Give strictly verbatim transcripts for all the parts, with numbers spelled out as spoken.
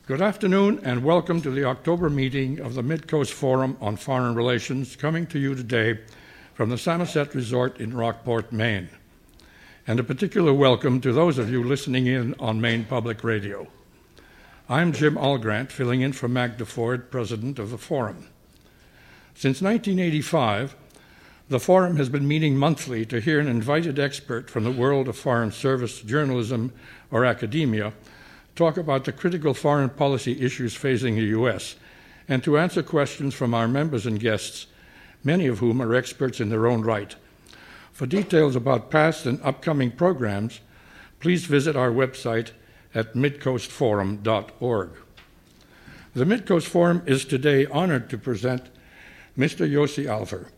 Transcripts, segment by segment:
Good afternoon and welcome to the October meeting of the Midcoast Forum on Foreign Relations, coming to you today from the Samoset Resort in Rockport, Maine. And a particular welcome to those of you listening in on Maine Public Radio. I'm Jim Allgrant, filling in for Magda Ford, president of the Forum. Since nineteen eighty-five, the Forum has been meeting monthly to hear an invited expert from the world of foreign service, journalism, or academia talk about the critical foreign policy issues facing the U S and to answer questions from our members and guests, many of whom are experts in their own right. For details about past and upcoming programs, please visit our website at midcoast forum dot org. The Midcoast Forum is today honored to present Mister Yossi Alfer,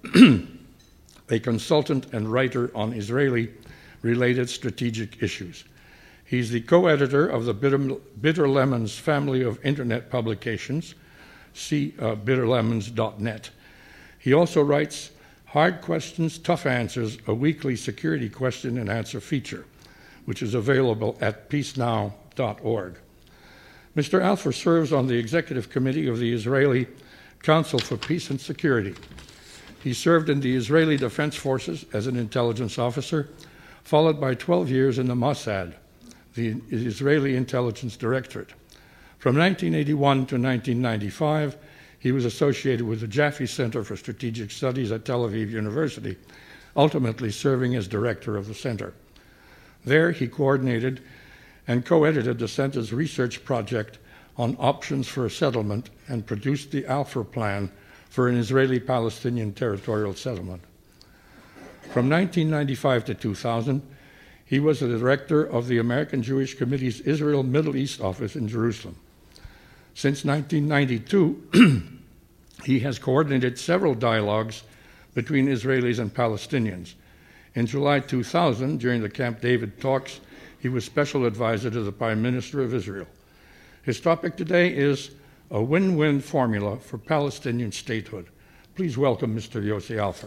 a consultant and writer on Israeli-related strategic issues. He's the co-editor of the Bitter, Bitter Lemons family of internet publications, see uh, bitter lemons dot net. He also writes Hard Questions, Tough Answers, a weekly security question and answer feature, which is available at peace now dot org. Mister Alfer serves on the executive committee of the Israeli Council for Peace and Security. He served in the Israeli Defense Forces as an intelligence officer, followed by twelve years in the Mossad, the Israeli Intelligence Directorate. From nineteen eighty-one to nineteen ninety-five, he was associated with the Jaffe Center for Strategic Studies at Tel Aviv University, ultimately serving as director of the center. There, he coordinated and co-edited the center's research project on options for a settlement and produced the Alfer Plan for an Israeli-Palestinian territorial settlement. From nineteen ninety-five to two thousand, he was the director of the American Jewish Committee's Israel Middle East office in Jerusalem. Since nineteen ninety-two, he has coordinated several dialogues between Israelis and Palestinians. In July two thousand, during the Camp David talks, he was special advisor to the Prime Minister of Israel. His topic today is a win-win formula for Palestinian statehood. Please welcome Mister Yossi Alfer.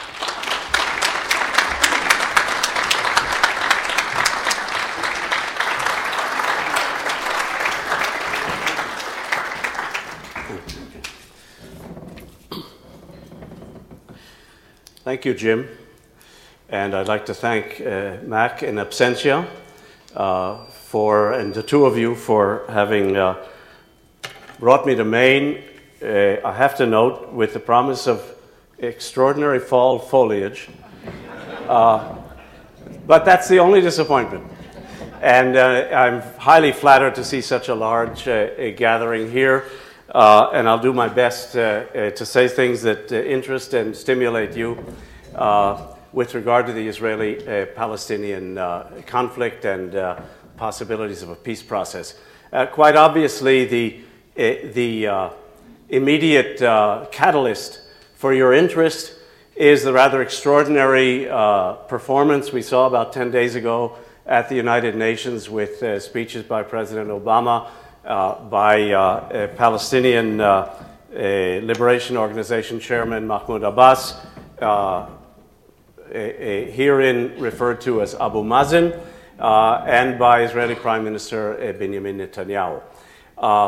Thank you, Jim. And I'd like to thank uh, Mac in absentia uh, for, and the two of you for having uh, brought me to Maine. Uh, I have to note, with the promise of extraordinary fall foliage, uh, but that's the only disappointment. And uh, I'm highly flattered to see such a large uh, a gathering here. Uh, and I'll do my best uh, uh, to say things that uh, interest and stimulate you uh, with regard to the Israeli-Palestinian uh, uh, conflict and uh, possibilities of a peace process. Uh, quite obviously, the, uh, the uh, immediate uh, catalyst for your interest is the rather extraordinary uh, performance we saw about ten days ago at the United Nations with uh, speeches by President Obama, Uh, by uh, Palestinian uh, Liberation Organization Chairman Mahmoud Abbas, uh, a, a herein referred to as Abu Mazen, uh, and by Israeli Prime Minister uh, Benjamin Netanyahu. Uh,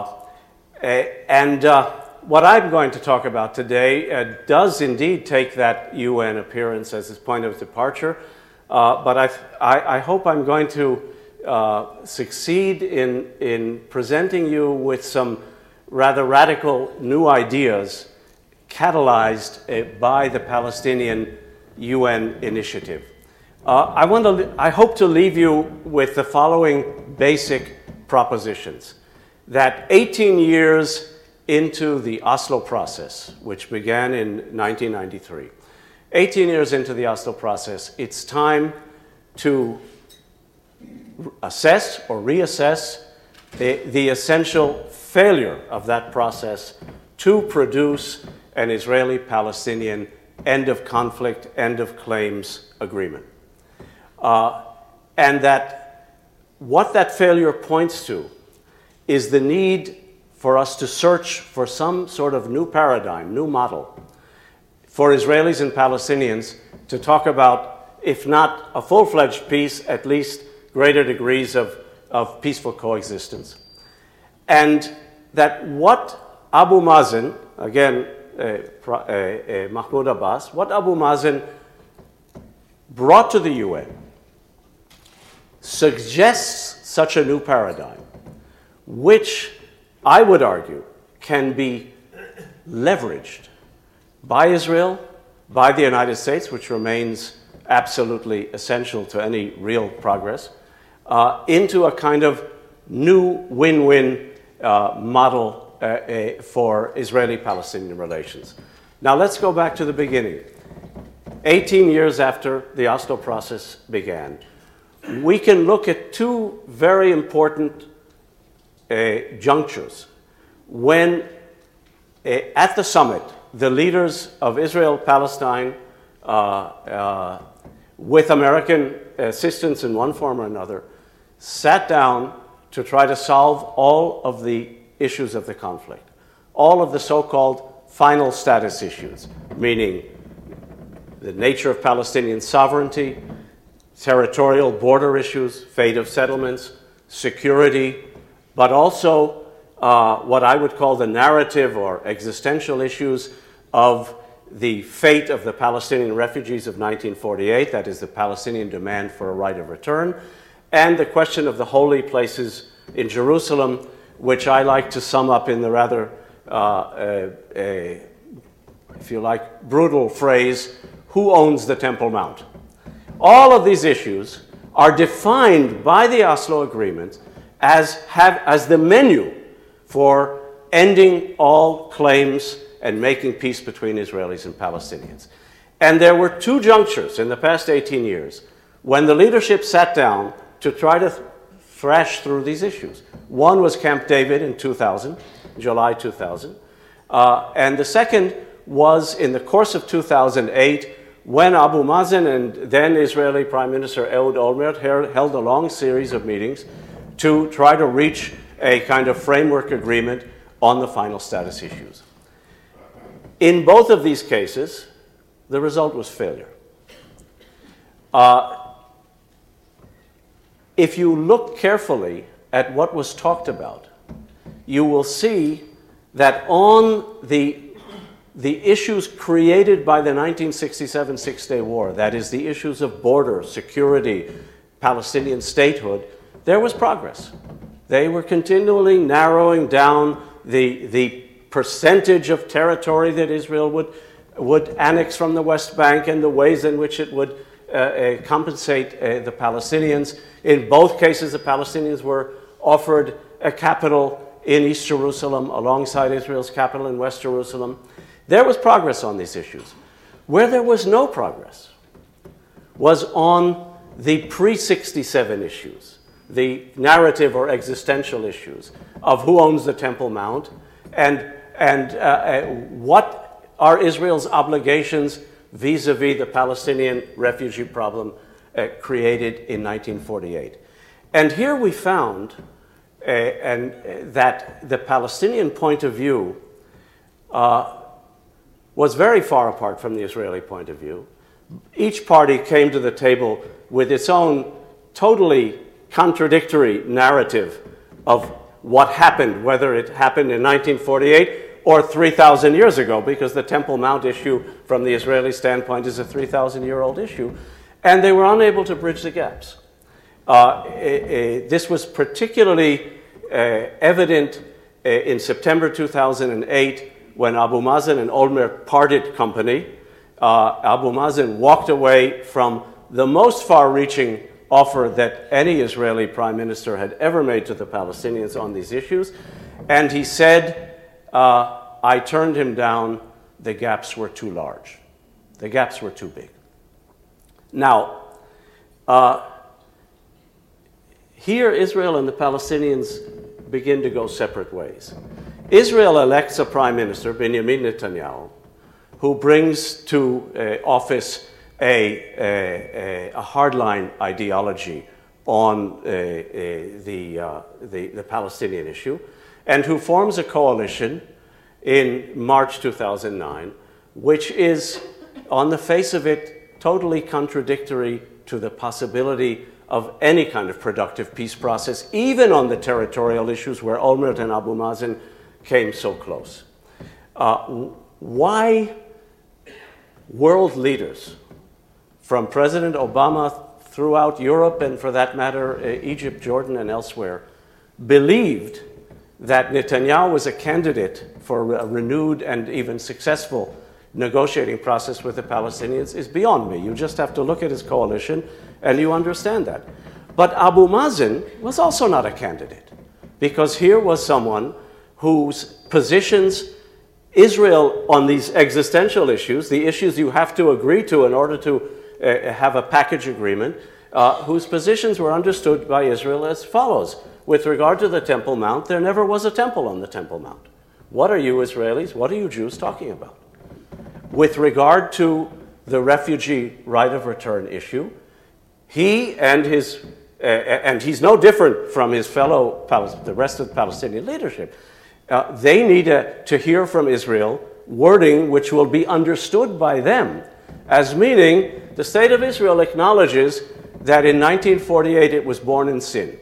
and uh, what I'm going to talk about today uh, does indeed take that U N appearance as its point of departure, uh, but I, I, I hope I'm going to Uh, succeed in, in presenting you with some rather radical new ideas catalyzed uh, by the Palestinian U N initiative. Uh, I, want to, I hope to leave you with the following basic propositions. That eighteen years into the Oslo process, which began in nineteen ninety-three, eighteen years into the Oslo process, it's time to assess or reassess the, the essential failure of that process to produce an Israeli-Palestinian end of conflict, end of claims agreement. Uh, and that what that failure points to is the need for us to search for some sort of new paradigm, new model for Israelis and Palestinians to talk about, if not a full-fledged peace, at least greater degrees of, of peaceful coexistence. and that what Abu Mazen, again, uh, uh, uh, Mahmoud Abbas, what Abu Mazen brought to the U N suggests such a new paradigm, which I would argue can be leveraged by Israel, by the United States, which remains absolutely essential to any real progress, uh, into a kind of new win-win uh, model uh, uh, for Israeli-Palestinian relations. Now let's go back to the beginning. eighteen years after the Oslo process began, we can look at two very important uh, junctures when, uh, at the summit, the leaders of Israel, Palestine, uh, uh, with American assistance in one form or another, sat down to try to solve all of the issues of the conflict, all of the so-called final status issues, meaning the nature of Palestinian sovereignty, territorial border issues, fate of settlements, security, but also uh, what I would call the narrative or existential issues of the fate of the Palestinian refugees of nineteen forty-eight, that is the Palestinian demand for a right of return, and the question of the holy places in Jerusalem, which I like to sum up in the rather, uh, uh, uh, if you like, brutal phrase, who owns the Temple Mount? All of these issues are defined by the Oslo Agreement as, have, as the menu for ending all claims and making peace between Israelis and Palestinians. And there were two junctures in the past eighteen years when the leadership sat down to try to th- thrash through these issues. One was Camp David in two thousand, July two thousand, uh, and the second was in the course of two thousand eight when Abu Mazen and then Israeli Prime Minister Ehud Olmert held a long series of meetings to try to reach a kind of framework agreement on the final status issues. In both of these cases, the result was failure. Uh, if you look carefully at what was talked about, you will see that on the The issues created by the nineteen sixty-seven Six-Day War, that is the issues of border, security, Palestinian statehood, there was progress. They were continually narrowing down the, the percentage of territory that Israel would, would annex from the West Bank and the ways in which it would uh, uh, compensate uh, the Palestinians. In both cases, the Palestinians were offered a capital in East Jerusalem alongside Israel's capital in West Jerusalem. There was progress on these issues. Where there was no progress was on the pre sixty-seven issues, the narrative or existential issues of who owns the Temple Mount and, and uh, uh, what are Israel's obligations vis-a-vis the Palestinian refugee problem uh, created in nineteen forty-eight. And here we found uh, and, uh, that the Palestinian point of view uh, was very far apart from the Israeli point of view. Each party came to the table with its own totally contradictory narrative of what happened, whether it happened in nineteen forty-eight or three thousand years ago, because the Temple Mount issue from the Israeli standpoint is a three thousand year old issue, and they were unable to bridge the gaps. Uh, eh, eh, this was particularly uh, evident uh, in September two thousand eight, when Abu Mazen and Olmert parted company. uh, Abu Mazen walked away from the most far-reaching offer that any Israeli prime minister had ever made to the Palestinians on these issues. And he said, uh, I turned him down, the gaps were too large. The gaps were too big. Now, uh, here Israel and the Palestinians begin to go separate ways. Israel elects a prime minister, Benjamin Netanyahu, who brings to uh, office a, a, a hardline ideology on uh, uh, the, uh, the, the Palestinian issue, and who forms a coalition in March two thousand nine, which is, on the face of it, totally contradictory to the possibility of any kind of productive peace process, even on the territorial issues where Olmert and Abu Mazen came so close. Uh, why world leaders, from President Obama throughout Europe and, for that matter, Egypt, Jordan, and elsewhere, believed that Netanyahu was a candidate for a renewed and even successful negotiating process with the Palestinians is beyond me. You just have to look at his coalition and you understand that. But Abu Mazen was also not a candidate, because here was someone whose positions Israel on these existential issues, the issues you have to agree to in order to uh, have a package agreement, uh, whose positions were understood by Israel as follows. With regard to the Temple Mount, there never was a temple on the Temple Mount. What are you Israelis, what are you Jews talking about? With regard to the refugee right of return issue, he and his, uh, and he's no different from his fellow, the rest of the Palestinian leadership, uh, they need a, to hear from Israel wording which will be understood by them as meaning the state of Israel acknowledges that in nineteen forty-eight it was born in sin.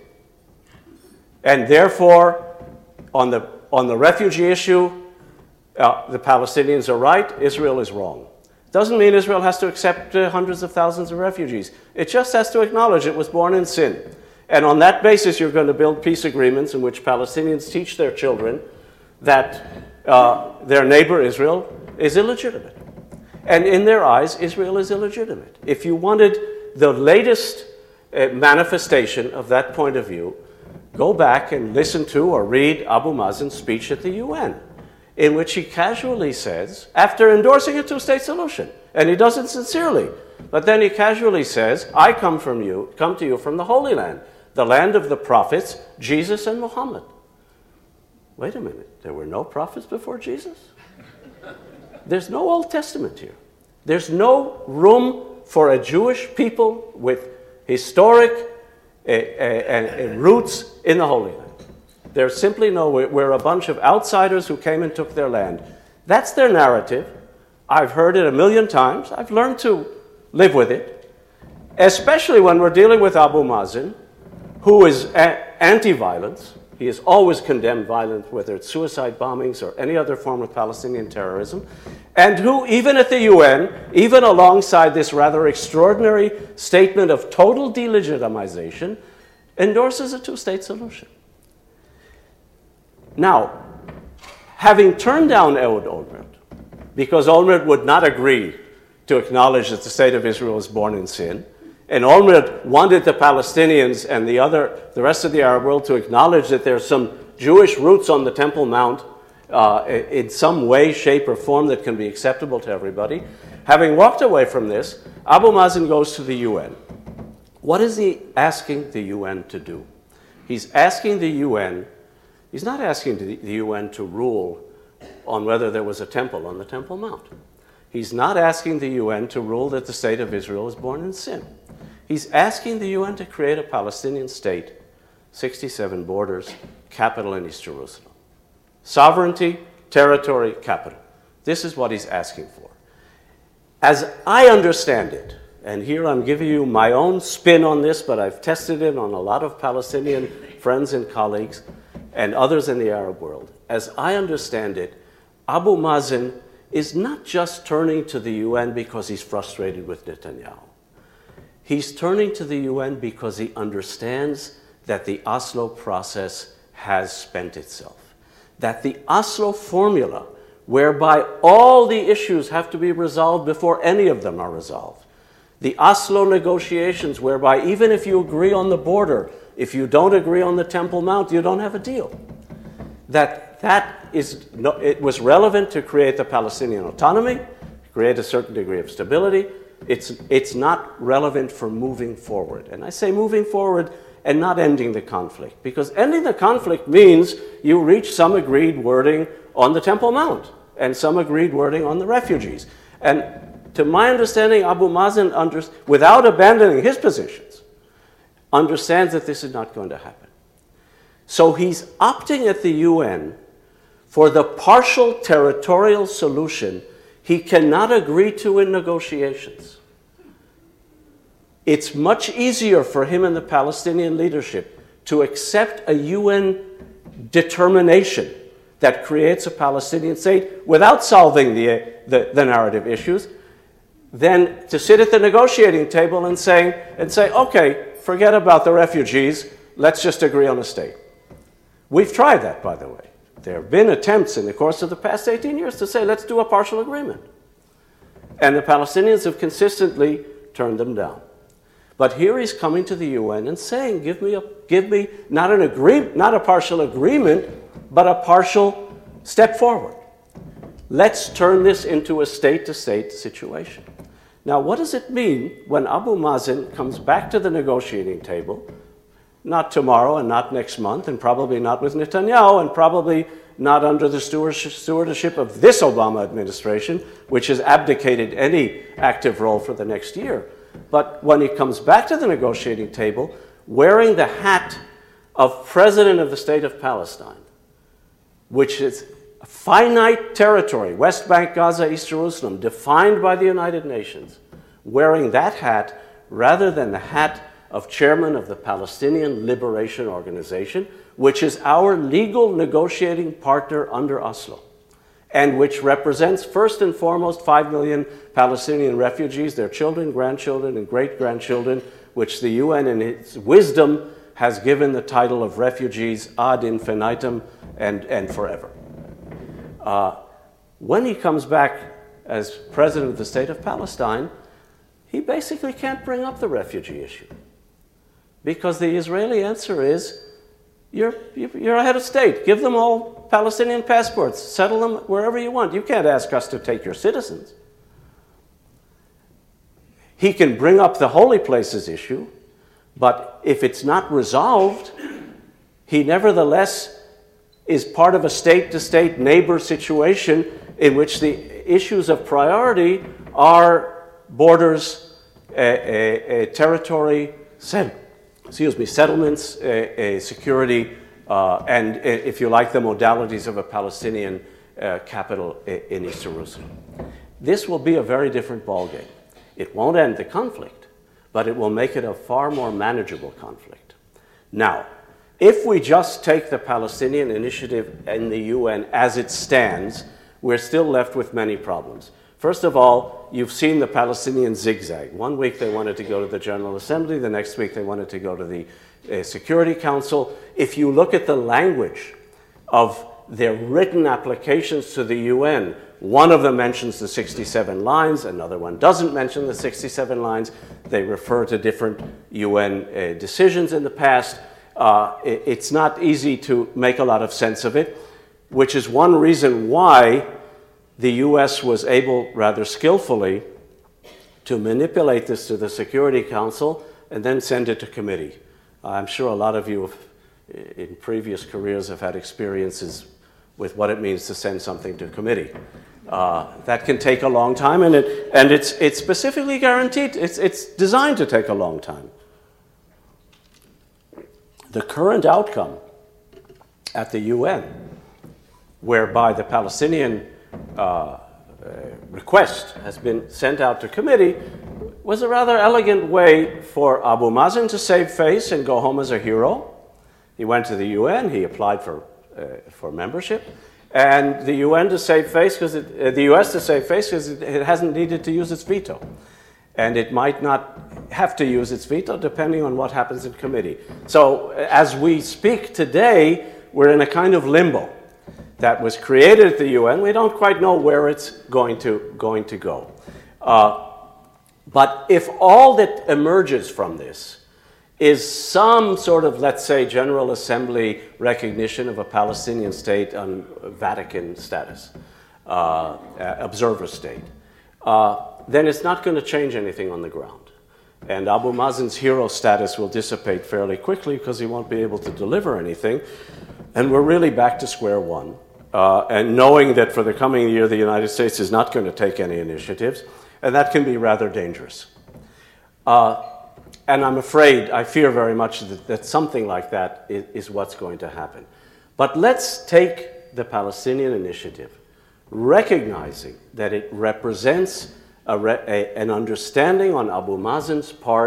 And therefore, on the, on the refugee issue, uh, the Palestinians are right, Israel is wrong. Doesn't mean Israel has to accept uh, hundreds of thousands of refugees. It just has to acknowledge it was born in sin. And on that basis, you're going to build peace agreements in which Palestinians teach their children that uh, their neighbor Israel is illegitimate. And in their eyes, Israel is illegitimate. If you wanted the latest uh, manifestation of that point of view, go back and listen to or read Abu Mazen's speech at the U N, in which he casually says, after endorsing a two-state solution, and he does it sincerely, but then he casually says, I come from you, come to you from the Holy Land, the land of the prophets, Jesus and Muhammad. Wait a minute, there were no prophets before Jesus? There's no Old Testament here. There's no room for a Jewish people with historic uh, uh, uh, roots in the Holy Land. There's simply no, we're a bunch of outsiders who came and took their land. That's their narrative. I've heard it a million times. I've learned to live with it, especially when we're dealing with Abu Mazen, who is a- anti-violence. He has always condemned violence, whether it's suicide bombings or any other form of Palestinian terrorism, and who, even at the U N, even alongside this rather extraordinary statement of total delegitimization, endorses a two-state solution. Now, having turned down Ehud Olmert, because Olmert would not agree to acknowledge that the state of Israel was born in sin, and Olmert wanted the Palestinians and the other, the rest of the Arab world to acknowledge that there's some Jewish roots on the Temple Mount uh, in some way, shape, or form that can be acceptable to everybody. Having walked away from this, Abu Mazen goes to the U N. What is he asking the U N to do? He's asking the U N, he's not asking the U N to rule on whether there was a temple on the Temple Mount. He's not asking the U N to rule that the state of Israel is born in sin. He's asking the U N to create a Palestinian state, sixty-seven borders, capital in East Jerusalem. Sovereignty, territory, capital. This is what he's asking for. As I understand it, and here I'm giving you my own spin on this, but I've tested it on a lot of Palestinian friends and colleagues and others in the Arab world. As I understand it, Abu Mazen is not just turning to the U N because he's frustrated with Netanyahu. He's turning to the U N because he understands that the Oslo process has spent itself. That the Oslo formula, whereby all the issues have to be resolved before any of them are resolved. The Oslo negotiations, whereby even if you agree on the border, if you don't agree on the Temple Mount, you don't have a deal. That that is no, it was relevant to create the Palestinian autonomy, create a certain degree of stability. It's, it's not relevant for moving forward. And I say moving forward and not ending the conflict, because ending the conflict means you reach some agreed wording on the Temple Mount and some agreed wording on the refugees. And to my understanding, Abu Mazen, under, without abandoning his positions, understands that this is not going to happen. So he's opting at the U N for the partial territorial solution he cannot agree to in negotiations. it's much easier for him and the Palestinian leadership to accept a U N determination that creates a Palestinian state without solving the, the, the narrative issues than to sit at the negotiating table and, saying, and say, okay, forget about the refugees, let's just agree on a state. We've tried that, by the way. There have been attempts in the course of the past eighteen years to say, let's do a partial agreement. And the Palestinians have consistently turned them down. But here he's coming to the U N and saying, give me, a, give me not, an agree, not a partial agreement, but a partial step forward. Let's turn this into a state-to-state situation. Now, what does it mean when Abu Mazen comes back to the negotiating table, not tomorrow and not next month, and probably not with Netanyahu, and probably not under the stewardship of this Obama administration, which has abdicated any active role for the next year. But when he comes back to the negotiating table, wearing the hat of President of the State of Palestine, which is a finite territory, West Bank, Gaza, East Jerusalem, defined by the United Nations, wearing that hat rather than the hat of chairman of the Palestinian Liberation Organization, which is our legal negotiating partner under Oslo, and which represents first and foremost five million Palestinian refugees, their children, grandchildren, and great-grandchildren, which the U N in its wisdom has given the title of refugees ad infinitum and, and forever. Uh, when he comes back as president of the State of Palestine, he basically can't bring up the refugee issue. Because the Israeli answer is, you're, you're a head of state. Give them all Palestinian passports. Settle them wherever you want. You can't ask us to take your citizens. He can bring up the holy places issue, but if it's not resolved, he nevertheless is part of a state-to-state neighbor situation in which the issues of priority are borders, a, a, a territory, set, excuse me, settlements, a, a security, uh, and, if you like, the modalities of a Palestinian uh, capital in East Jerusalem. This will be a very different ballgame. It won't end the conflict, but it will make it a far more manageable conflict. Now, if we just take the Palestinian initiative in the U N as it stands, we're still left with many problems. First of all, you've seen the Palestinians zigzag. One week they wanted to go to the General Assembly, the next week they wanted to go to the uh, Security Council. If you look at the language of their written applications to the U N, one of them mentions the sixty-seven lines, another one doesn't mention the sixty-seven lines. They refer to different U N uh, decisions in the past. Uh, it, it's not easy to make a lot of sense of it, which is one reason why the U S was able, rather skillfully, to manipulate this to the Security Council and then send it to committee. I'm sure a lot of you have, in previous careers have had experiences with what it means to send something to committee. Uh, that can take a long time, and, it, and it's, it's specifically guaranteed, it's, it's designed to take a long time. The current outcome at the U N, whereby the Palestinian uh, uh, request has been sent out to committee, was a rather elegant way for Abu Mazen to save face and go home as a hero. He went to the U N, he applied for, uh, for membership, and the U N to save face, because uh, the U S to save face because it, it hasn't needed to use its veto. And it might not have to use its veto depending on what happens in committee. So as we speak today, we're in a kind of limbo that was created at the U N. We don't quite know where it's going to, going to go. Uh, but if all that emerges from this is some sort of, let's say, General Assembly recognition of a Palestinian state on Vatican status, uh, observer state, uh, then it's not going to change anything on the ground. And Abu Mazen's hero status will dissipate fairly quickly because he won't be able to deliver anything. And we're really back to square one. Uh, and knowing that for the coming year, the United States is not going to take any initiatives, and that can be rather dangerous. Uh, and I'm afraid, I fear very much that, that something like that is, is what's going to happen. But let's take the Palestinian initiative, recognizing that it represents A re- a, an understanding on Abu Mazen's part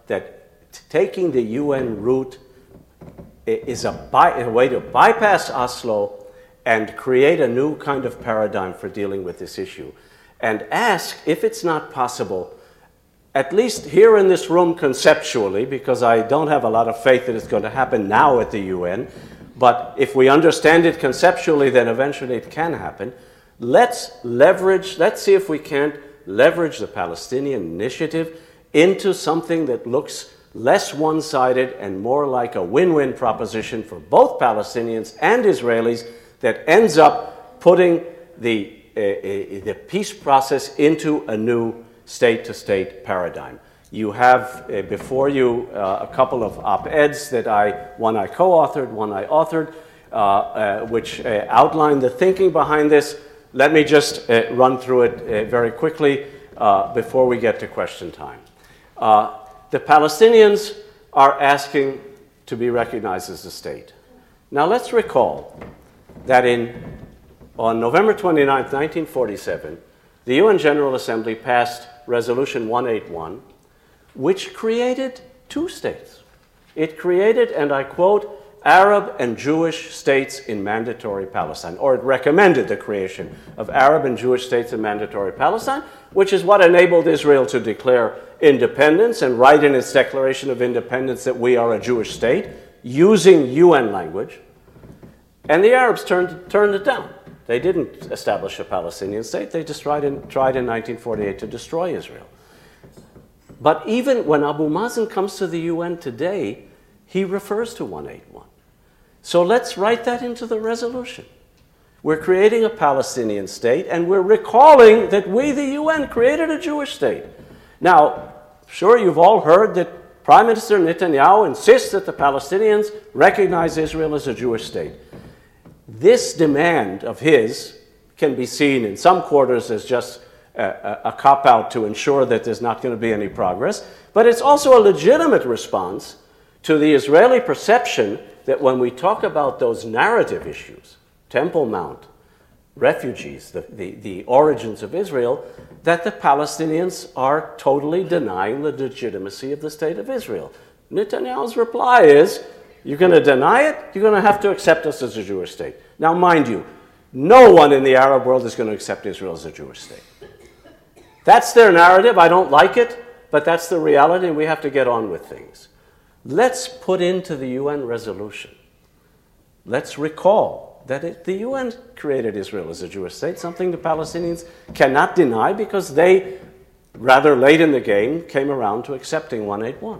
that t- taking the U N route is a, by, a way to bypass Oslo and create a new kind of paradigm for dealing with this issue. And ask if it's not possible, at least here in this room conceptually, because I don't have a lot of faith that it's going to happen now at the U N, but if we understand it conceptually, then eventually it can happen. Let's leverage, let's see if we can't leverage the Palestinian initiative into something that looks less one-sided and more like a win-win proposition for both Palestinians and Israelis that ends up putting the, uh, uh, the peace process into a new state-to-state paradigm. You have uh, before you uh, a couple of op-eds that I, one I co-authored, one I authored, uh, uh, which uh, outline the thinking behind this. Let me just uh, run through it uh, very quickly uh, before we get to question time. Uh, the Palestinians are asking to be recognized as a state. Now let's recall that in, on November twenty-ninth, nineteen forty-seven, the U N General Assembly passed Resolution one eighty-one, which created two states. It created, and I quote, Arab and Jewish states in mandatory Palestine, or it recommended the creation of Arab and Jewish states in mandatory Palestine, which is what enabled Israel to declare independence and write in its Declaration of Independence that we are a Jewish state, using U N language. And the Arabs turned, turned it down. They didn't establish a Palestinian state. They just tried in, tried in nineteen forty-eight to destroy Israel. But even when Abu Mazen comes to the U N today, he refers to one eighty-one. So let's write that into the resolution. We're creating a Palestinian state, and we're recalling that we, the U N, created a Jewish state. Now, sure, you've all heard that Prime Minister Netanyahu insists that the Palestinians recognize Israel as a Jewish state. This demand of his can be seen in some quarters as just a, a cop-out to ensure that there's not going to be any progress, but it's also a legitimate response to the Israeli perception that when we talk about those narrative issues, Temple Mount, refugees, the, the, the origins of Israel, that the Palestinians are totally denying the legitimacy of the state of Israel. Netanyahu's reply is, you're going to deny it, you're going to have to accept us as a Jewish state. Now, mind you, no one in the Arab world is going to accept Israel as a Jewish state. That's their narrative. I don't like it, but that's the reality, and we have to get on with things. Let's put into the U N resolution, let's recall that it, the U N created Israel as a Jewish state, something the Palestinians cannot deny because they, rather late in the game, came around to accepting one eighty-one.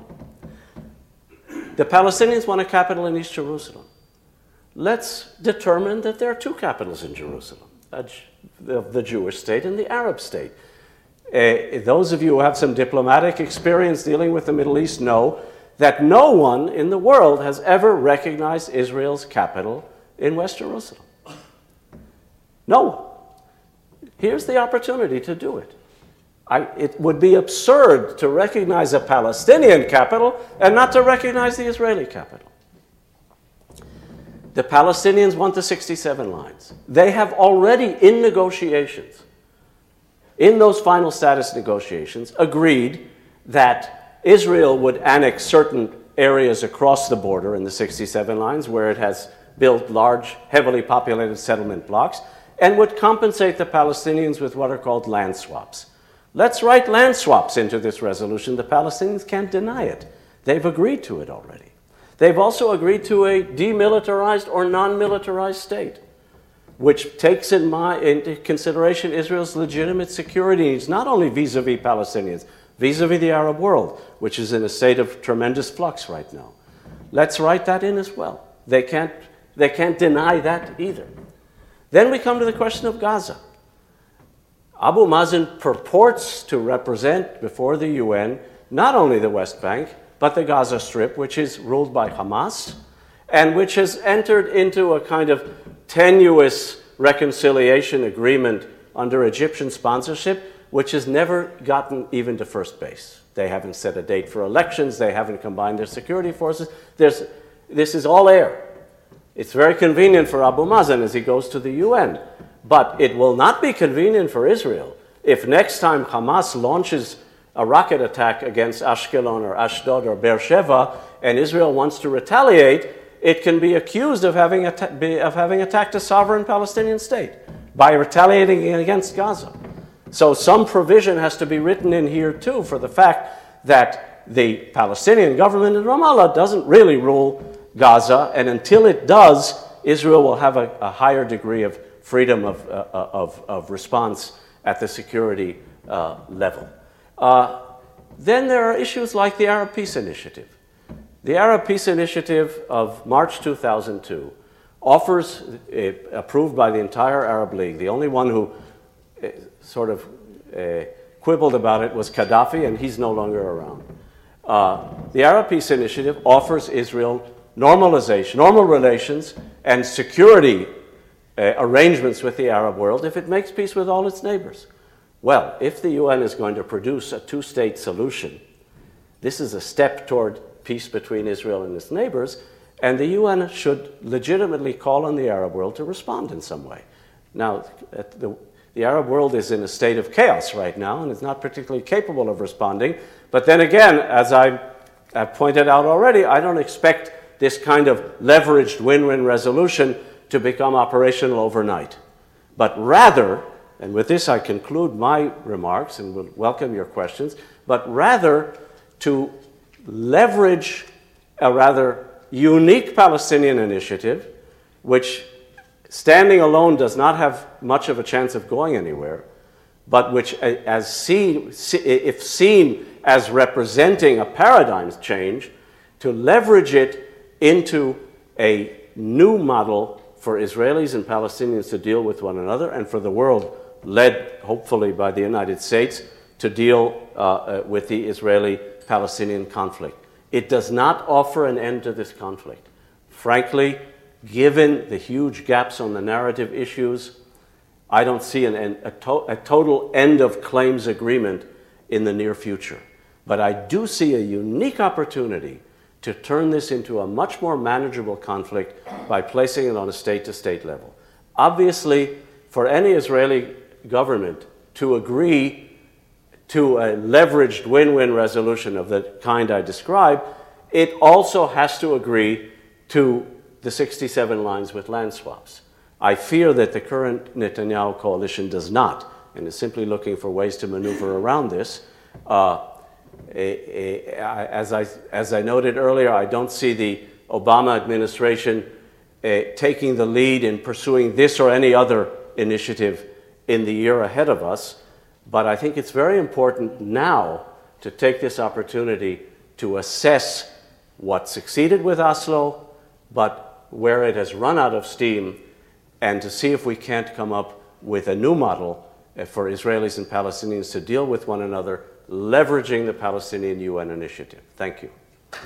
The Palestinians want a capital in East Jerusalem. Let's determine that there are two capitals in Jerusalem, the Jewish state and the Arab state. Uh, those of you who have some diplomatic experience dealing with the Middle East know that no one in the world has ever recognized Israel's capital in West Jerusalem. No one. Here's the opportunity to do it. I, it would be absurd to recognize a Palestinian capital and not to recognize the Israeli capital. The Palestinians want the sixty-seven lines. They have already, in negotiations, in those final status negotiations, agreed that Israel would annex certain areas across the border in the sixty-seven lines where it has built large, heavily populated settlement blocks, and would compensate the Palestinians with what are called land swaps. Let's write land swaps into this resolution. The Palestinians can't deny it. They've agreed to it already. They've also agreed to a demilitarized or non-militarized state, which takes in my, into consideration Israel's legitimate security needs, not only vis-a-vis Palestinians, vis-a-vis the Arab world, which is in a state of tremendous flux right now. Let's write that in as well. They can't, they can't deny that either. Then we come to the question of Gaza. Abu Mazen purports to represent before the U N not only the West Bank, but the Gaza Strip, which is ruled by Hamas, and which has entered into a kind of tenuous reconciliation agreement under Egyptian sponsorship, which has never gotten even to first base. They haven't set a date for elections. They haven't combined their security forces. There's, this is all air. It's very convenient for Abu Mazen as he goes to the U N. But it will not be convenient for Israel if next time Hamas launches a rocket attack against Ashkelon or Ashdod or Beersheba, and Israel wants to retaliate, it can be accused of having, atta- of having attacked a sovereign Palestinian state by retaliating against Gaza. So some provision has to be written in here too for the fact that the Palestinian government in Ramallah doesn't really rule Gaza, and until it does, Israel will have a, a higher degree of freedom of, uh, of, of response at the security uh, level. Uh, then there are issues like the Arab Peace Initiative. The Arab Peace Initiative of March two thousand two offers, uh, approved by the entire Arab League, the only one who uh, sort of uh, quibbled about it was Gaddafi, and he's no longer around. Uh, the Arab Peace Initiative offers Israel normalization, normal relations, and security uh, arrangements with the Arab world if it makes peace with all its neighbors. Well, if the U N is going to produce a two-state solution, this is a step toward peace between Israel and its neighbors, and the U N should legitimately call on the Arab world to respond in some way. Now, the, the Arab world is in a state of chaos right now, and is not particularly capable of responding. But then again, as I have pointed out already, I don't expect this kind of leveraged win-win resolution to become operational overnight. But rather, and with this I conclude my remarks and will welcome your questions, but rather to leverage a rather unique Palestinian initiative, which standing alone does not have much of a chance of going anywhere, but which, as seen, if seen as representing a paradigm change, to leverage it into a new model for Israelis and Palestinians to deal with one another, and for the world, led hopefully by the United States, to deal uh, uh, with the Israeli-Palestinian conflict. It does not offer an end to this conflict. Frankly, given the huge gaps on the narrative issues, I don't see an end, a, to, a total end of claims agreement in the near future. But I do see a unique opportunity to turn this into a much more manageable conflict by placing it on a state-to-state level. Obviously, for any Israeli government to agree to a leveraged win-win resolution of the kind I described, it also has to agree to the sixty-seven lines with land swaps. I fear that the current Netanyahu coalition does not, and is simply looking for ways to maneuver around this. Uh, as, I, as I noted earlier, I don't see the Obama administration uh, taking the lead in pursuing this or any other initiative in the year ahead of us, but I think it's very important now to take this opportunity to assess what succeeded with Oslo, but where it has run out of steam, and to see if we can't come up with a new model for Israelis and Palestinians to deal with one another, leveraging the Palestinian U N initiative. Thank you.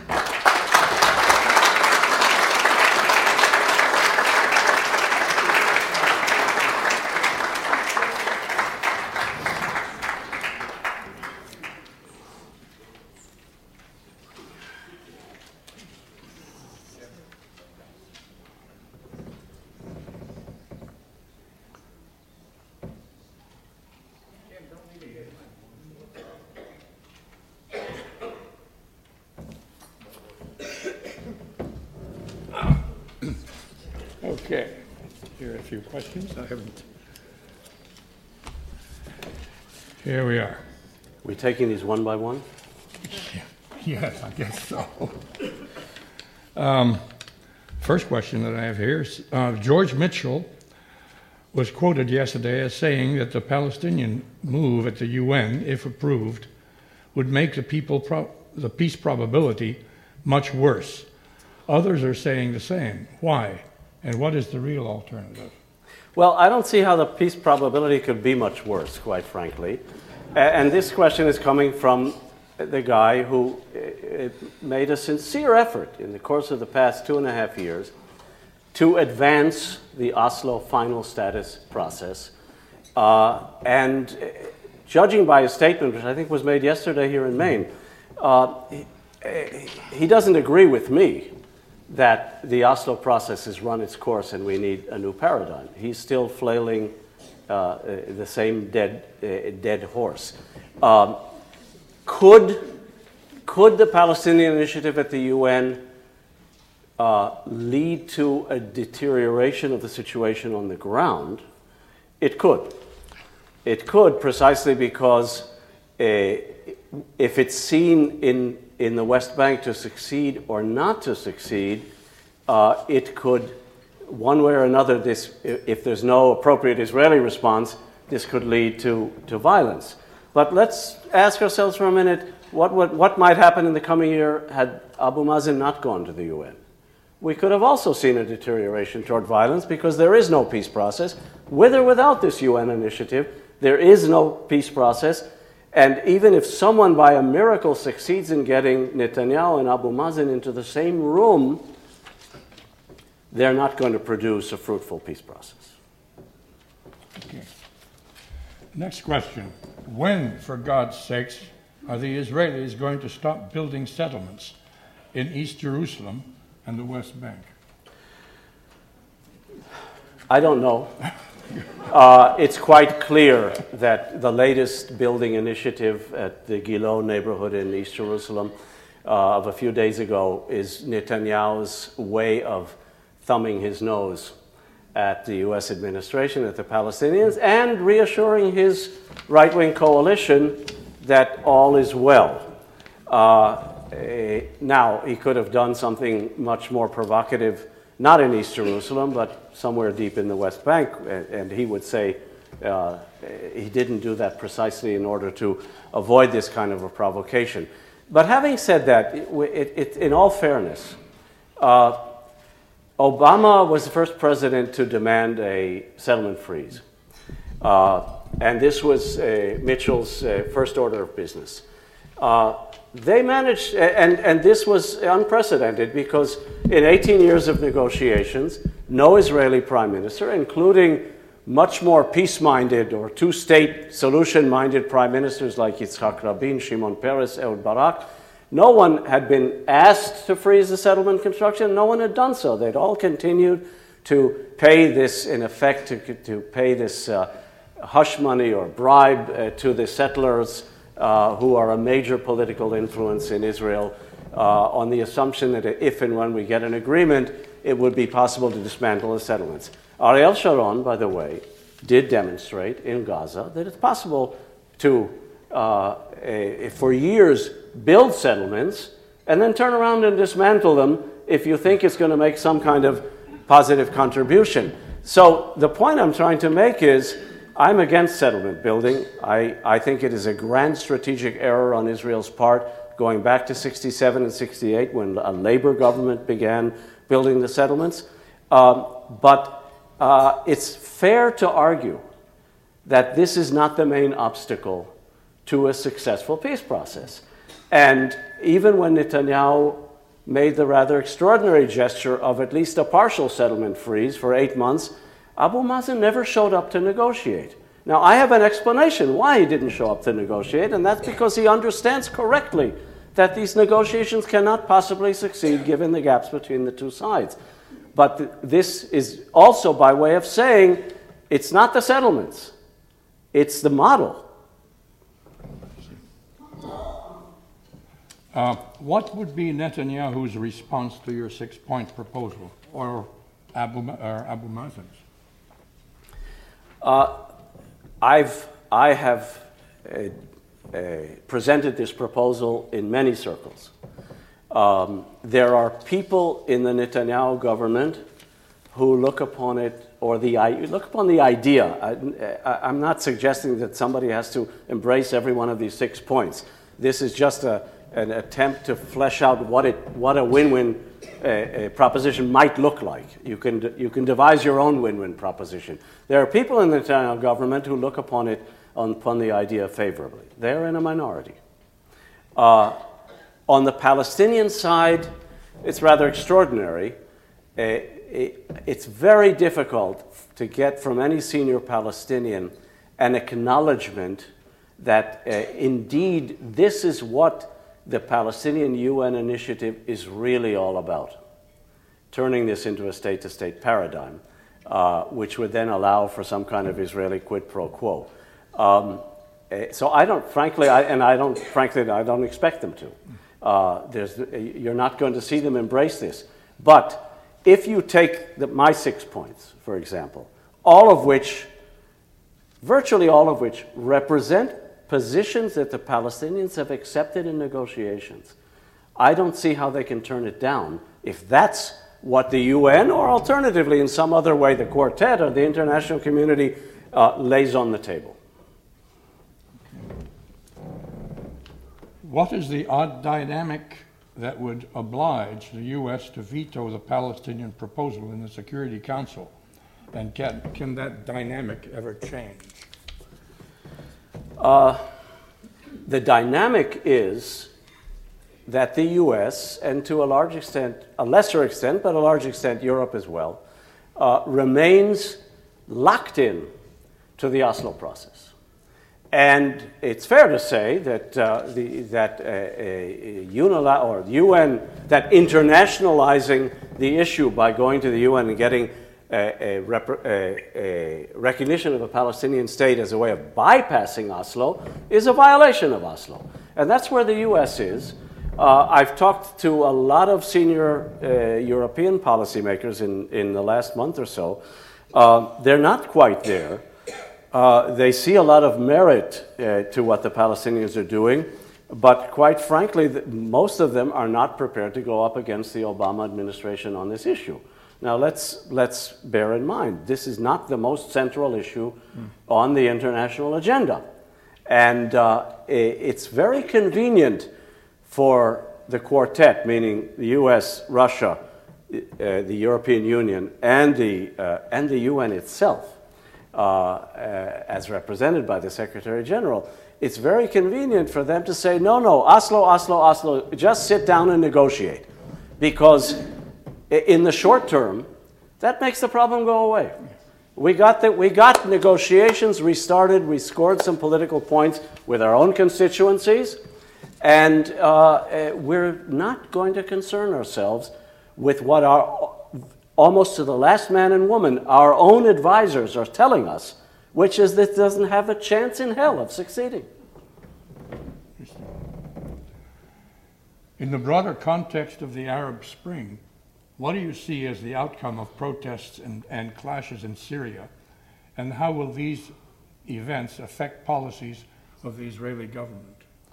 Okay, here are a few questions. I haven't. Here we are. We taking these one by one? Yes, I guess so. Um, first question that I have here is uh, George Mitchell was quoted yesterday as saying that the Palestinian move at the U N, if approved, would make the people pro- the peace probability much worse. Others are saying the same. Why? And what is the real alternative? Well, I don't see how the peace probability could be much worse, quite frankly. And this question is coming from the guy who made a sincere effort in the course of the past two and a half years to advance the Oslo final status process. Uh, and judging by his statement, which I think was made yesterday here in Maine, uh, he, he doesn't agree with me that the Oslo process has run its course and we need a new paradigm. He's still flailing uh, the same dead, uh, dead horse. Um, could, could the Palestinian initiative at the U N uh, lead to a deterioration of the situation on the ground? It could. It could, precisely because uh, if it's seen in, in the West Bank to succeed or not to succeed, uh, it could, one way or another, this, if there's no appropriate Israeli response, this could lead to, to violence. But let's ask ourselves for a minute, what, what, what might happen in the coming year had Abu Mazen not gone to the U N? We could have also seen a deterioration toward violence because there is no peace process. With or without this U N initiative, there is no peace process. And even if someone by a miracle succeeds in getting Netanyahu and Abu Mazen into the same room, they're not going to produce a fruitful peace process. Okay. Next question. When, for God's sakes, are the Israelis going to stop building settlements in East Jerusalem and the West Bank? I don't know. Uh, it's quite clear that the latest building initiative at the Gilo neighborhood in East Jerusalem uh, of a few days ago is Netanyahu's way of thumbing his nose at the U S administration, at the Palestinians, and reassuring his right-wing coalition that all is well. Uh, eh, now, he could have done something much more provocative, not in East Jerusalem, but somewhere deep in the West Bank, and he would say uh, he didn't do that precisely in order to avoid this kind of a provocation. But having said that, it, it, it, in all fairness, uh, Obama was the first president to demand a settlement freeze. Uh, and this was uh, Mitchell's uh, first order of business. Uh, they managed, and, and this was unprecedented because in eighteen years of negotiations, no Israeli prime minister, including much more peace-minded or two-state solution-minded prime ministers like Yitzhak Rabin, Shimon Peres, Ehud Barak, no one had been asked to freeze the settlement construction. No one had done so. They'd all continued to pay this, in effect, to, to pay this uh, hush money or bribe uh, to the settlers uh, who are a major political influence in Israel uh, on the assumption that if and when we get an agreement, it would be possible to dismantle the settlements. Ariel Sharon, by the way, did demonstrate in Gaza that it's possible to, uh, a, for years, build settlements and then turn around and dismantle them if you think it's going to make some kind of positive contribution. So the point I'm trying to make is I'm against settlement building. I, I think it is a grand strategic error on Israel's part going back to sixty-seven and sixty-eight when a labor government began building the settlements. Um, but uh, it's fair to argue that this is not the main obstacle to a successful peace process. And even when Netanyahu made the rather extraordinary gesture of at least a partial settlement freeze for eight months, Abu Mazen never showed up to negotiate. Now, I have an explanation why he didn't show up to negotiate, and that's because he understands correctly that these negotiations cannot possibly succeed given the gaps between the two sides. But th- this is also by way of saying it's not the settlements, it's the model. Uh, what would be Netanyahu's response to your six-point proposal, or Abu, or Abu Mazen's? Uh, I've, I have uh, uh, presented this proposal in many circles. Um, there are people in the Netanyahu government who look upon it, or the look upon the idea. I, I'm not suggesting that somebody has to embrace every one of these six points. This is just a an attempt to flesh out what it what a win-win uh, uh, proposition might look like. You can you can devise your own win-win proposition. There are people in the Netanyahu government who look upon it on, upon the idea favorably. They're in a minority. Uh, on the Palestinian side, it's rather extraordinary. Uh, it, it's very difficult to get from any senior Palestinian an acknowledgement that uh, indeed this is what the Palestinian U N initiative is really all about, turning this into a state-to-state paradigm, uh, which would then allow for some kind of Israeli quid pro quo. Um, uh, so I don't, frankly, I, and I don't, frankly, I don't expect them to. Uh, there's, you're not going to see them embrace this. But if you take the, my six points, for example, all of which, virtually all of which, represent positions that the Palestinians have accepted in negotiations, I don't see how they can turn it down if that's what the U N, or alternatively in some other way the Quartet or the international community uh, lays on the table. What is the odd dynamic that would oblige the U S to veto the Palestinian proposal in the Security Council? And can, can that dynamic ever change? Uh, the dynamic is that the U S, and to a large extent, a lesser extent, but a large extent Europe as well, uh, remains locked in to the Oslo process. And it's fair to say that uh, the, that a, a unilateral, or the U N, that internationalizing the issue by going to the U N and getting a, a, rep, a, a recognition of a Palestinian state as a way of bypassing Oslo is a violation of Oslo. And that's where the U S is. Uh, I've talked to a lot of senior uh, European policymakers in, in the last month or so. Uh, they're not quite there. Uh, they see a lot of merit uh, to what the Palestinians are doing, but quite frankly, the, most of them are not prepared to go up against the Obama administration on this issue. Now, let's, let's bear in mind, this is not the most central issue mm. on the international agenda. And uh, it's very convenient for the Quartet, meaning the U S, Russia, uh, the European Union, and the, uh, and the U N itself, uh, uh, as represented by the Secretary General, it's very convenient for them to say, no, no, Oslo, Oslo, Oslo, just sit down and negotiate. Because in the short term, that makes the problem go away. We got, the, we got negotiations restarted, we scored some political points with our own constituencies, and uh, we're not going to concern ourselves with what our, almost to the last man and woman, our own advisors are telling us, which is that it doesn't have a chance in hell of succeeding. In the broader context of the Arab Spring, what do you see as the outcome of protests and, and clashes in Syria, and how will these events affect policies of the Israeli government?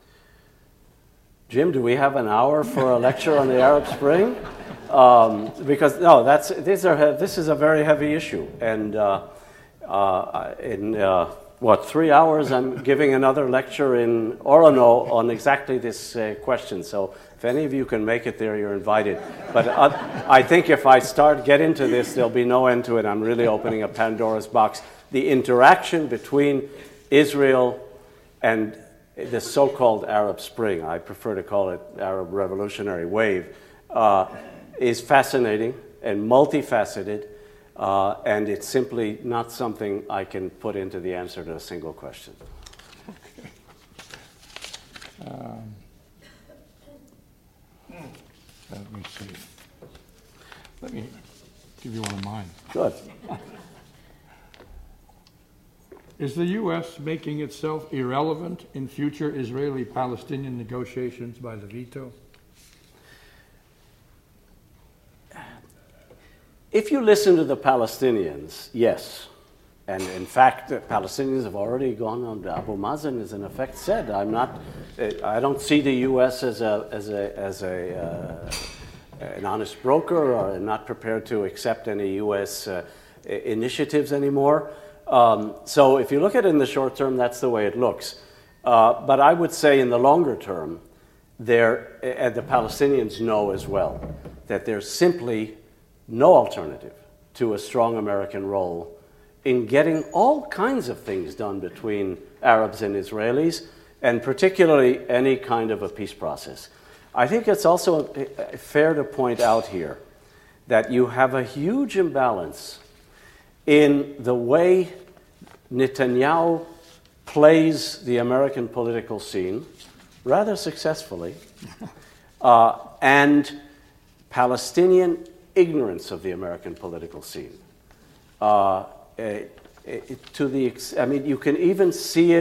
Jim, do we have an hour for a lecture on the Arab Spring? Um, because no, that's these are this is a very heavy issue, and uh, uh, in uh, what three hours I'm giving another lecture in Orono on exactly this uh, question. So if any of you can make it there, you're invited. But uh, I think if I start get into this, there'll be no end to it. I'm really opening a Pandora's box. The interaction between Israel and the so-called Arab Spring, I prefer to call it Arab Revolutionary Wave, uh, is fascinating and multifaceted, uh, and it's simply not something I can put into the answer to a single question. Okay. Um, let me see. Let me give you one of mine. Good. Is the U S making itself irrelevant in future Israeli-Palestinian negotiations by the veto? If you listen to the Palestinians, yes. And in fact, the Palestinians have already gone on. Abu Mazen has in effect said, "I'm not. I don't see the U S as a as a as a uh, an honest broker, or I'm not prepared to accept any U S uh, initiatives anymore." Um, so if you look at it in the short term, that's the way it looks. Uh, but I would say in the longer term, there, and the Palestinians know as well, that there's simply no alternative to a strong American role in getting all kinds of things done between Arabs and Israelis, and particularly any kind of a peace process. I think it's also fair to point out here that you have a huge imbalance in the way Netanyahu plays the American political scene, rather successfully, uh, and Palestinian ignorance of the American political scene. Uh, it, it, to the, I mean, you can even see it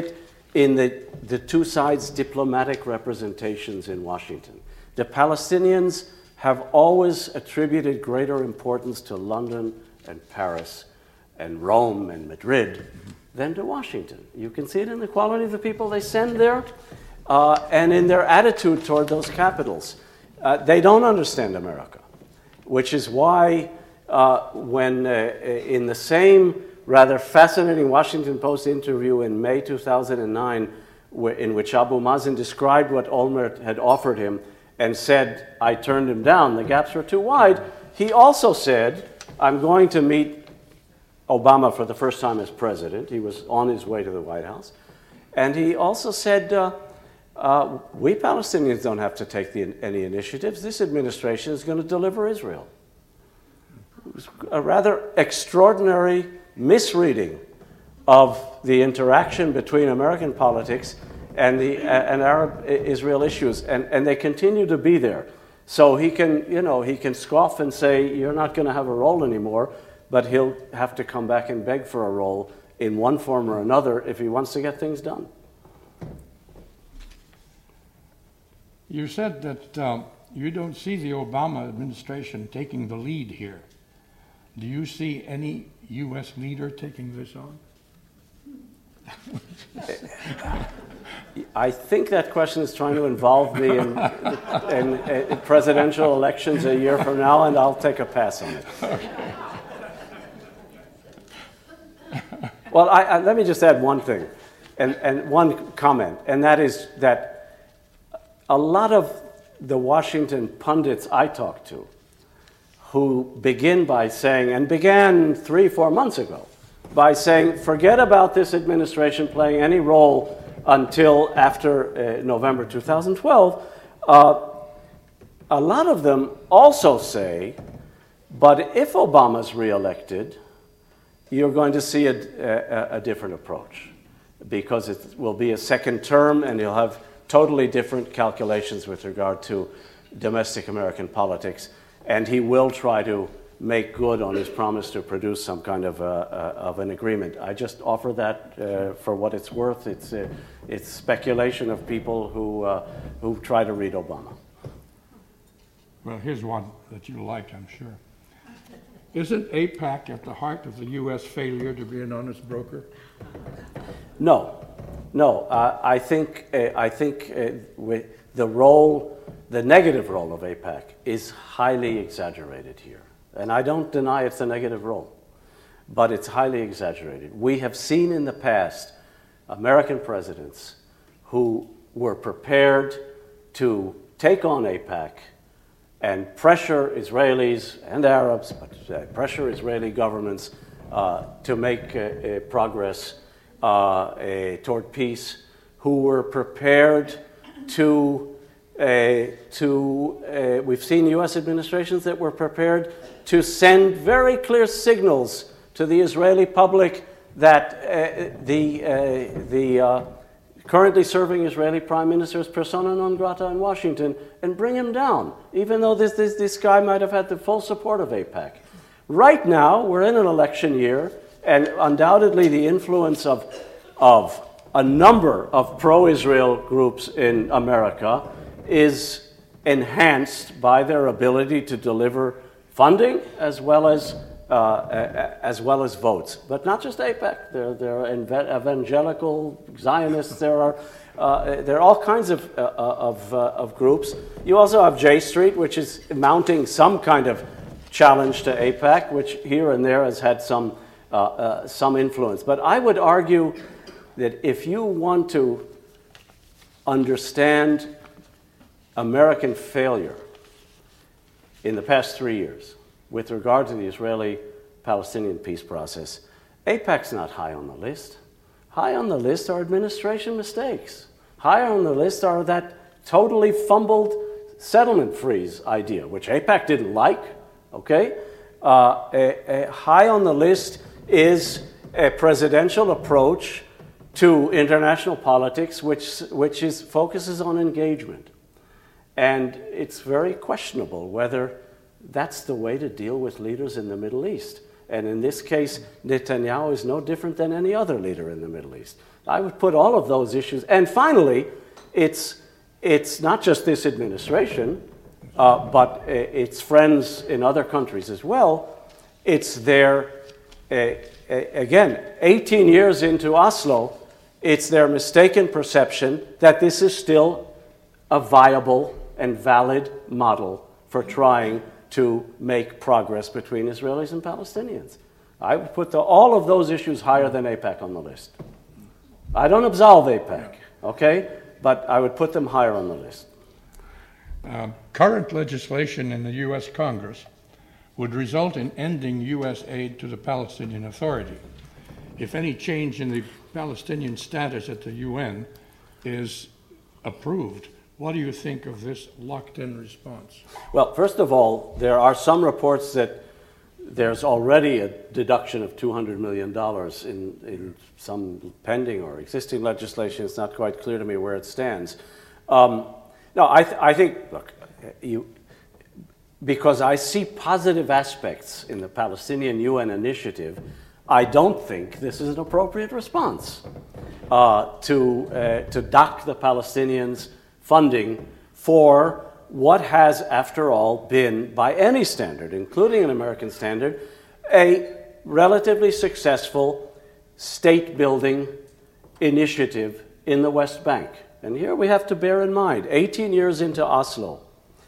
in the, the two sides' diplomatic representations in Washington. The Palestinians have always attributed greater importance to London and Paris and Rome and Madrid than to Washington. You can see it in the quality of the people they send there uh, and in their attitude toward those capitals. Uh, they don't understand America, which is why uh, when uh, in the same rather fascinating Washington Post interview in May two thousand nine, in which Abu Mazen described what Olmert had offered him and said, I turned him down, the gaps were too wide, he also said, I'm going to meet Obama for the first time as president. He was on his way to the White House. And he also said, uh, uh, we Palestinians don't have to take the, any initiatives. This administration is going to deliver Israel. It was a rather extraordinary misreading of the interaction between American politics and the uh, and Arab-Israel issues, and, and they continue to be there. So he can, you know, he can scoff and say, you're not going to have a role anymore, but he'll have to come back and beg for a role in one form or another if he wants to get things done. You said that um, you don't see the Obama administration taking the lead here. Do you see any U S leader taking this on? I think that question is trying to involve me in, in, in presidential elections a year from now, and I'll take a pass on it. Okay. Well, I, I, let me just add one thing, and, and one comment, and that is that a lot of the Washington pundits I talk to, who begin by saying, and began three, four months ago, by saying, forget about this administration playing any role until after uh, November two thousand twelve, uh, a lot of them also say, but if Obama's reelected, you're going to see a, a, a different approach, because it will be a second term and you'll have totally different calculations with regard to domestic American politics, and he will try to make good on his promise to produce some kind of, uh, uh, of an agreement. I just offer that uh, for what it's worth. It's, uh, it's speculation of people who, uh, who try to read Obama. Well, here's one that you like, I'm sure. Isn't AIPAC at the heart of the U S failure to be an honest broker? No, no. Uh, I think uh, I think uh, with the role, the negative role of AIPAC is highly exaggerated here, and I don't deny it's a negative role, but it's highly exaggerated. We have seen in the past American presidents who were prepared to take on AIPAC and pressure Israelis and Arabs, but uh, pressure Israeli governments uh, to make uh, uh, progress uh, uh, toward peace, who were prepared to, uh, to uh, we've seen U S administrations that were prepared to send very clear signals to the Israeli public that uh, the, uh, the uh, currently serving Israeli Prime Minister is persona non grata in Washington, and bring him down, even though this, this, this guy might have had the full support of AIPAC. Right now, we're in an election year, and undoubtedly the influence of, of a number of pro-Israel groups in America is enhanced by their ability to deliver funding as well as Uh, as well as votes, but not just AIPAC. There, there are evangelical Zionists. There are uh, there are all kinds of uh, of, uh, of groups. You also have J Street, which is mounting some kind of challenge to AIPAC, which here and there has had some uh, uh, some influence. But I would argue that if you want to understand American failure in the past three years, with regard to the Israeli-Palestinian peace process, AIPAC's not high on the list. High on the list are administration mistakes. Higher on the list are that totally fumbled settlement freeze idea, which AIPAC didn't like, okay? Uh, a, a high on the list is a presidential approach to international politics, which, which is, focuses on engagement. And it's very questionable whether that's the way to deal with leaders in the Middle East. And in this case, Netanyahu is no different than any other leader in the Middle East. I would put all of those issues. And finally, it's, it's not just this administration, uh, but its friends in other countries as well. It's their, uh, again, eighteen years into Oslo, it's their mistaken perception that this is still a viable and valid model for trying to make progress between Israelis and Palestinians. I would put the, all of those issues higher than AIPAC on the list. I don't absolve AIPAC, okay? But I would put them higher on the list. Uh, current legislation in the U S Congress would result in ending U S aid to the Palestinian Authority. If any change in the Palestinian status at the U N is approved, what do you think of this locked-in response? Well, first of all, there are some reports that there's already a deduction of two hundred million dollars in, in some pending or existing legislation. It's not quite clear to me where it stands. Um, no, I, th- I think, look, you, because I see positive aspects in the Palestinian U N initiative, I don't think this is an appropriate response uh, to, uh, to dock the Palestinians funding for what has, after all, been, by any standard, including an American standard, a relatively successful state-building initiative in the West Bank. And here we have to bear in mind, eighteen years into Oslo,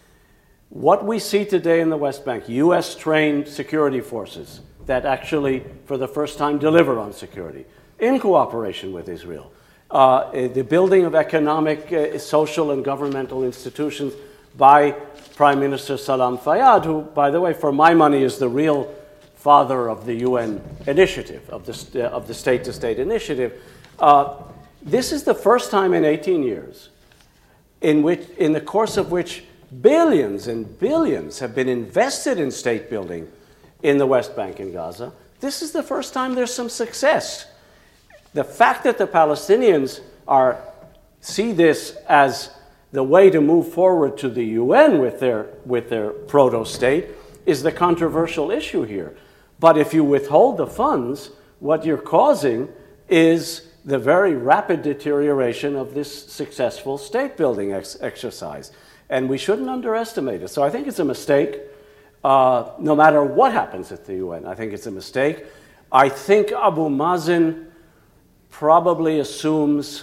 what we see today in the West Bank, U S-trained security forces that actually, for the first time, deliver on security, in cooperation with Israel, uh, the building of economic, uh, social, and governmental institutions by Prime Minister Salam Fayyad, who, by the way, for my money, is the real father of the U N initiative, of the, uh, of the state-to-state initiative. Uh, this is the first time in eighteen years in, which, in the course of which billions and billions have been invested in state building in the West Bank and Gaza. This is the first time there's some success. The fact that the Palestinians are, see this as the way to move forward to the U N with their, with their proto-state is the controversial issue here. But if you withhold the funds, what you're causing is the very rapid deterioration of this successful state-building ex- exercise. And we shouldn't underestimate it. So I think it's a mistake, uh, no matter what happens at the U N. I think it's a mistake. I think Abu Mazen probably assumes,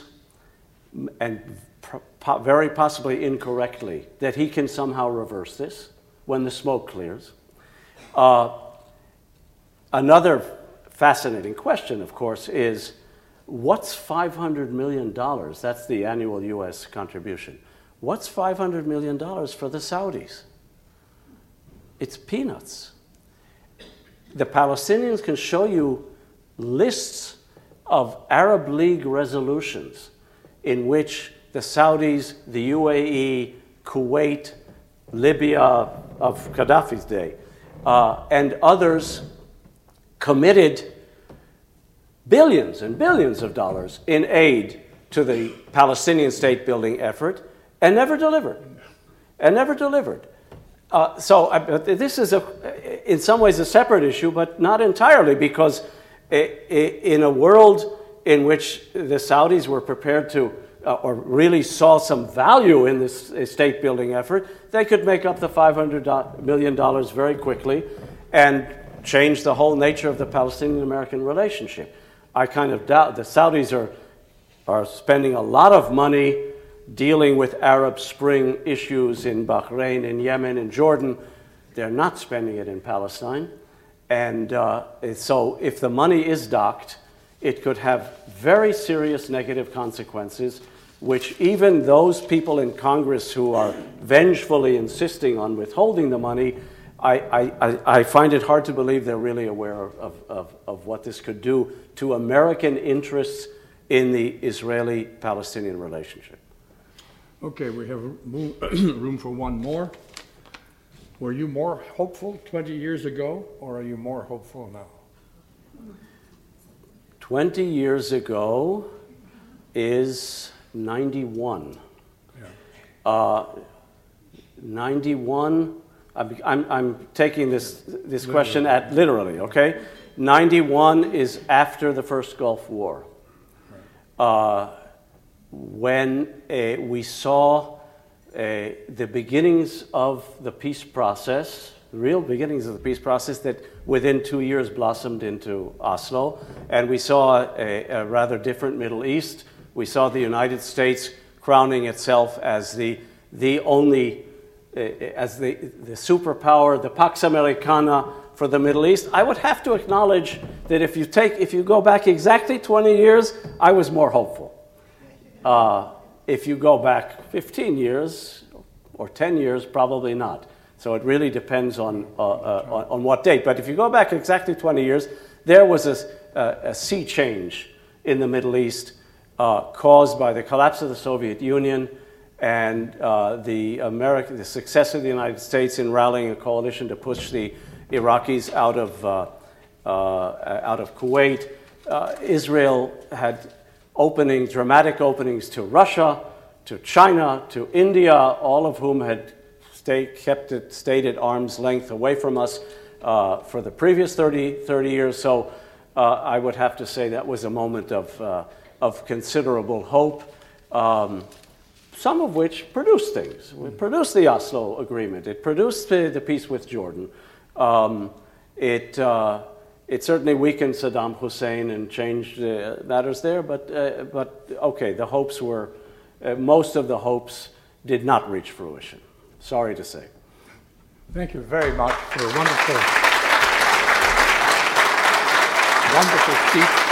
and pro- very possibly incorrectly, that he can somehow reverse this when the smoke clears. Uh, another fascinating question, of course, is what's five hundred million dollars? That's the annual U S contribution. What's five hundred million dollars for the Saudis? It's peanuts. The Palestinians can show you lists of Arab League resolutions in which the Saudis, the U A E, Kuwait, Libya of Gaddafi's day, uh, and others committed billions and billions of dollars in aid to the Palestinian state-building effort and never delivered, and never delivered. Uh, so uh, this is, a, in some ways, a separate issue, but not entirely, because in a world in which the Saudis were prepared to, uh, or really saw some value in this state-building effort, they could make up the five hundred million dollars very quickly and change the whole nature of the Palestinian-American relationship. I kind of doubt the Saudis are, are spending a lot of money dealing with Arab Spring issues in Bahrain, in Yemen, in Jordan. They're not spending it in Palestine. And uh, so if the money is docked, it could have very serious negative consequences, which even those people in Congress who are vengefully insisting on withholding the money, I, I, I find it hard to believe they're really aware of, of, of what this could do to American interests in the Israeli-Palestinian relationship. Okay, we have room for one more. Were you more hopeful twenty years ago, or are you more hopeful now? twenty years ago is ninety-one. Yeah. Uh, ninety-one I'm, I'm, I'm taking this, this question at literally, okay? ninety-one is after the first Gulf War. Uh, when uh, we saw uh, the beginnings of the peace process, the real beginnings of the peace process that within two years blossomed into Oslo, and we saw a, a rather different Middle East. We saw the United States crowning itself as the, the only as the, the superpower, the Pax Americana for the Middle East. I would have to acknowledge that if you take, if you go back exactly twenty years, I was more hopeful. Uh, if you go back fifteen years or ten years, probably not. So it really depends on, uh, uh, on, on what date. But if you go back exactly twenty years, there was a, a, a sea change in the Middle East uh, caused by the collapse of the Soviet Union, and uh, the American, the success of the United States in rallying a coalition to push the Iraqis out of uh, uh, out of Kuwait. Uh, Israel had openings, dramatic openings to Russia, to China, to India, all of whom had stayed, kept it, stayed at arm's length away from us uh, for the previous thirty, thirty years. So uh, I would have to say that was a moment of uh, of considerable hope. Um, some of which produced things. It produced the Oslo Agreement. It produced the, the peace with Jordan. Um, it, uh, it certainly weakened Saddam Hussein and changed uh, matters there, but, uh, but okay, the hopes were, uh, most of the hopes did not reach fruition. Sorry to say. Thank you very much for a wonderful, wonderful speech.